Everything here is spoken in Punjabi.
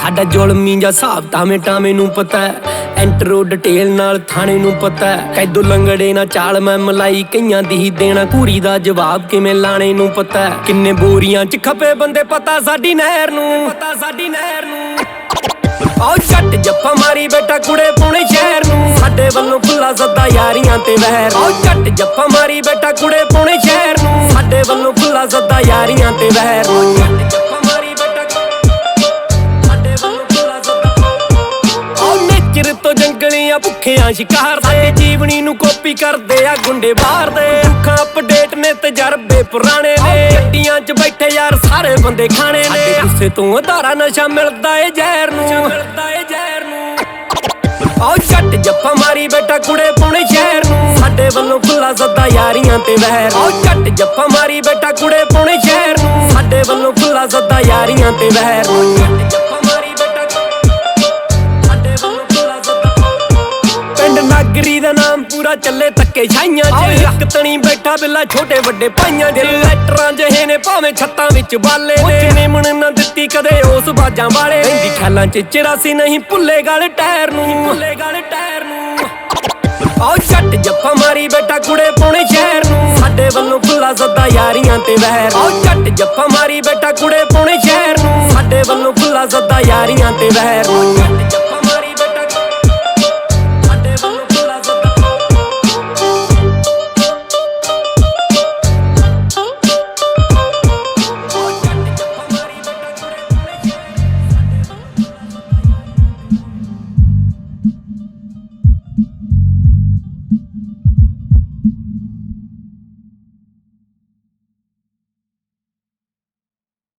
ਸਾਡਾ ਜ਼ੁਲਮੀ ਜਾਂ ਹਿਸਾਬ ਟਾਵੇਂ ਨੂੰ ਪਤਾ ਐਂਟਰੋ ਡਿਟੇਲ ਨਾਲ ਥਾਣੇ ਨੂੰ ਪਤਾ ਕੈਦੋ ਲੰਗੜੇ ਨਾ ਚਾਲ ਮੈਂ ਮਲਾਈ ਕਈਆਂ ਦੀ ਹੀ ਦੇਣਾ ਘੂਰੀ ਦਾ ਜਵਾਬ ਕਿਵੇਂ ਲਾਣੇ ਨੂੰ ਪਤਾ ਕਿੰਨੇ ਬੋਰੀਆਂ ਚ ਖਪੇ ਬੰਦੇ ਪਤਾ ਸਾਡੀ ਨਹਿਰ ਨੂੰ ਆਓ ਜੱਟ ਜੱਫਾ ਮਾਰੀ ਬੈਠਾ ਕੁੜੇ ਪੌਣੇ ਸ਼ਹਿਰ ਨੂੰ ਸਾਡੇ ਵੱਲੋਂ ਖੁੱਲਾ ਸੱਦਾ ਯਾਰੀਆਂ ਤੇ ਵਹਿਰ ਆਓ ਜੱਟ ਜੱਫਾ ਮਾਰੀ ਬੈਠਾ ਕੁੜੇ ਪੌਣੇ ਸ਼ਹਿਰ ਨੂੰ ਸਾਡੇ ਵੱਲੋਂ ਖੁੱਲਾ ਸੱਦਾ ਯਾਰੀਆਂ ਤੇ ਵਹਿਰ ਜੱਟ ਜੱਫਾ ਮਾਰੀ ਬੈਠਾ ਸਾਡੇ ਵੱਲੋਂ ਖੁੱਲਾ ਸੱਦਾ ਆਓ ਨੇਚਰ ਤੋਂ ਜੰਗਲੀਆਂ ਭੁੱਖਿਆਂ ਸ਼ਿਕਾਰ ਦੇ ਜੀਵਨੀ ਨੂੰ ਕਾਪੀ ਕਰਦੇ ਆ ਗੁੰਡੇ ਬਾਹਰ ਦੇ ਅੱਖਾਂ ਅਪਡੇਟ ਨੇ ਤਜਰਬੇ ਪੁਰਾਣੇ ਨੇ ਗੱਡੀਆਂ 'ਚ ਬੈਠੇ ਯਾਰ ਸਾਰੇ ਬੰਦੇ ਖਾਣੇ ਨੇ ਗੁੱਸੇ ਤੋਂ ਉਧਾਰਾ ਨਸ਼ਾ ਮਿਲਦਾ ਏ ਜ਼ਹਿਰ ਨੂੰ ਆਓ ਜੱਟ ਜੱਫਾ ਮਾਰੀ ਬੈਠਾ ਕੁੜੇ ਪੌਣੇ ਸ਼ਹਿਰ ਨੂੰ ਸਾਡੇ ਵੱਲੋਂ ਖੁੱਲਾ ਸੱਦਾ ਯਾਰੀਆਂ ਤੇ ਵਹਿਰ ਆਓ ਜੱਟ ਜੱਫਾ ਮਾਰੀ ਬੈਠਾ ਕੁੜੇ ਪੌਣੇ ਸ਼ਹਿਰ ਨੂੰ ਸਾਡੇ ਵੱਲੋਂ ਖੁੱਲਾ ਸੱਦਾ ਯਾਰੀਆਂ ਤੇ ਵਹਿਰ ਜੱਟ ਜੱਫਾ ਮਾਰੀ ਬੈਠਾ ਸਾਡੇ ਵੱਲੋਂ ਖੁੱਲਾ ਸੱਦਾ ਪਿੰਡ ਨਾਗਰੀ ਦਾ ਨਾਮ ਪੂਰਾ ਚੱਲੇ ਧੱਕੇ ਛਾਈਆਂ ਚ ਇੱਕ ਤਣੀ ਬੈਠਾ ਬਿੱਲਾ ਛੋਟੇ ਵੱਡੇ ਭਾਈਆਂ ਚ ਲੈਟਰਾਂ ਜਿਹੇ ਨੇ ਭਾਵੇਂ ਛੱਤਾਂ ਵਿੱਚ ਬਾਲੇ ਨੇ ਨਿਮਣ ਨਾ ਦਿੱਤੀ ਕਦੇ ਉਸ ਬਾਜਾਂ ਵਾਲੇ ਰਹਿੰਦੀ ਖਿਆਲਾਂ ਚ 84 ਨਹੀਂ ਭੁੱਲੇ ਗਲ ਟਾਇਰ ਨੂੰ ਆਓ ਜੱਟ ਜੱਫਾ ਮਾਰੀ ਬੈਠਾ ਕੁੜੇ ਪੌਣੇ ਸ਼ਹਿਰ ਨੂੰ ਸਾਡੇ ਵੱਲੋਂ ਖੁੱਲਾ ਸੱਦਾ ਯਾਰੀਆਂ ਤੇ ਵਹਿਰ ਆਓ ਜੱਟ ਜੱਫਾ ਮਾਰੀ ਬੈਠਾ ਕੁੜੇ ਪੌਣੇ ਸ਼ਹਿਰ ਨੂੰ ਸਾਡੇ ਵੱਲੋਂ ਖੁੱਲਾ ਸੱਦਾ ਯਾਰੀਆਂ ਤੇ ਵਹਿਰ